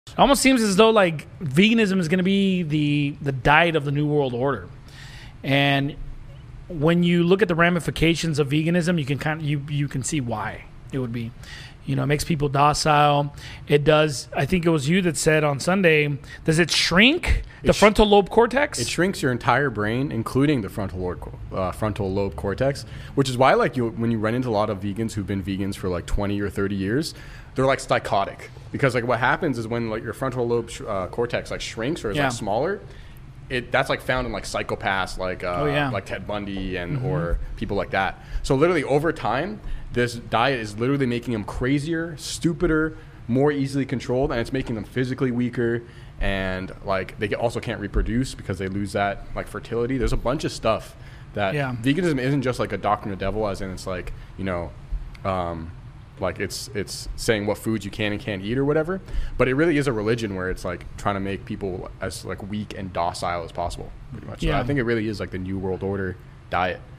It almost seems as though like veganism is going to be the diet of the new world order, and when you look at the ramifications of veganism, you can see why it would be. It makes people docile. It does. I think it was you that said on Sunday, does it shrink the frontal lobe cortex? It shrinks your entire brain, including the frontal lobe cortex, which is why when you run into a lot of vegans who've been vegans for like 20 or 30 years, they're like psychotic. Because like what happens is when like your frontal lobe cortex like shrinks or is like smaller, that's like found in like psychopaths like Ted Bundy and or people like that. So literally over time, this diet is literally making them crazier, stupider, more easily controlled, and it's making them physically weaker, and like they also can't reproduce because they lose that like fertility. There's a bunch of stuff that veganism isn't just like a doctrine of the devil, as in it's like like it's saying what foods you can and can't eat or whatever, but it really is a religion where it's like trying to make people as like weak and docile as possible, pretty much. So I think it really is like the new world order diet.